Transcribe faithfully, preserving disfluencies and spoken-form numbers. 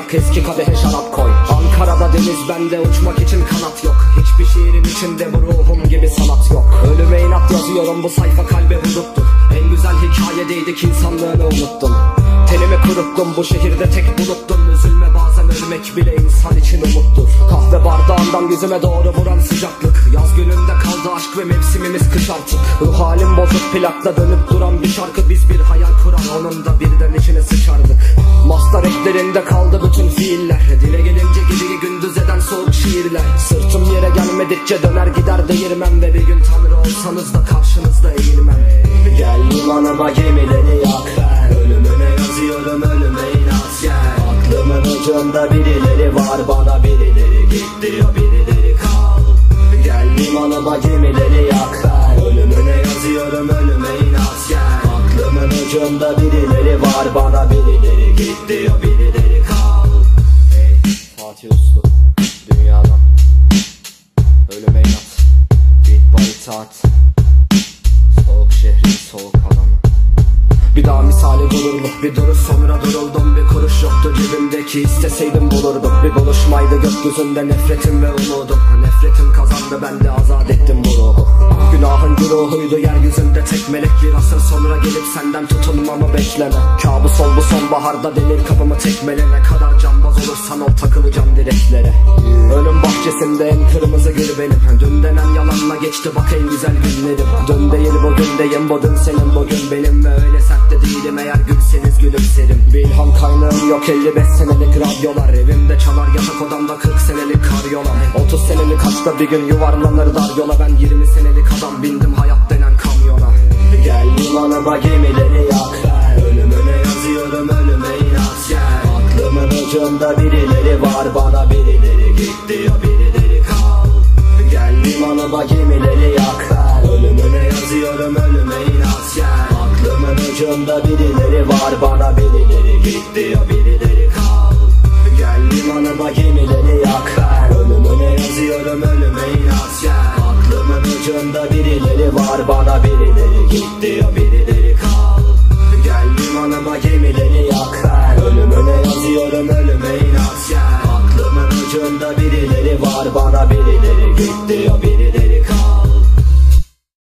yak, eski kadehe şarap koy. Ankara'da deniz, bende uçmak için kanat yok. Hiçbir şiirin içinde bu ruhum gibi sanat yok. Ölüme inat yazıyorum, bu sayfa kalbe huduttur. En güzel hikayedeydik, insanlığını unuttum. Tenimi kuruttum, bu şehirde tek buluttum. Üzülme, bazen ölmek bile insan için umuttur. Kahve bardağından yüzüme doğru vuran sıcaklık. Yaz gününde kaldı aşk ve mevsimimiz kış artık. Ruh halim bozuk, plakla dönüp duran bir şarkı. Biz bir hayal kuran, onun da birden içine sıçardık. Master eklerinde kaldı bütün fiiller. Dile gelince geceyi gündüz eden soğuk şiirler. Sırtım yere gelmedikçe döner gider değirmem. Ve bir gün tanrı olsanız da karşınızda eğilmem. Gel limanıma gemileri yak, ben ölümüne yazıyorum, ölüme inat gel. Aklımın ucunda birileri var, bana birileri git diyor, birileri kal. Gel limanıma gemileri yak, ben ölümüne yazıyorum, ölüme inat gel. Aklımın ucunda birileri var, bana birileri git diyor, birileri kal. Hey Fatih Uslu, dünyadan ölüme inat, bir itaat. Soğuk şehrin soğuk adamı. Bir daha misali gururluk, bir duruş sonra duruldum. Bir kuruş yoktu cebimdeki, isteseydim bulurdum. Bir buluşmaydı gökyüzünde nefretim ve umudum. Nefretim kazandı, ben de azat ettim bu ruhu. Günahın güruhuydu yeryüzünde tek melek. Bir asır sonra gelip senden tutulmamı bekleme. Kabus ol bu sonbaharda, delir kapımı tekmele. Ne kadar cambaz olursan ol, takılacağım direklere. Ölüm bahçesinde en kırmızı gül benim. Dün denen yalanla geçti bak en güzel günlerim. Dün değil bugündeyim, bu dün senin, bugün benim. Ve öyle sert de değilim, eğer gülseniz gülümserim. Bir ilham kaynağım yok, elli beş senelik radyolar. Evimde çalar, yatak odamda kırk senelik karyola. Otuz senelik aşkla bir gün yuvarlanır dar yola. Ben yirmi senelik adam, bindim hayat denen kamyona. Gel limanıma gemileri yak, ben ölümüne yazıyorum, ölüme inat gel. Aklımın ucunda birileri var, bana birileri git diyor, birileri kal. Gel limanıma gemileri yak, ben ölümüne yazıyorum, ölüme inat gel. Aklımın ucunda birileri var, bana birileri git diyor, birileri kal. Gel limanıma gemileri yak, ben ölümüne yazıyorum, ölüme inat gel. Aklımın ucunda birileri var, bana birileri git diyor.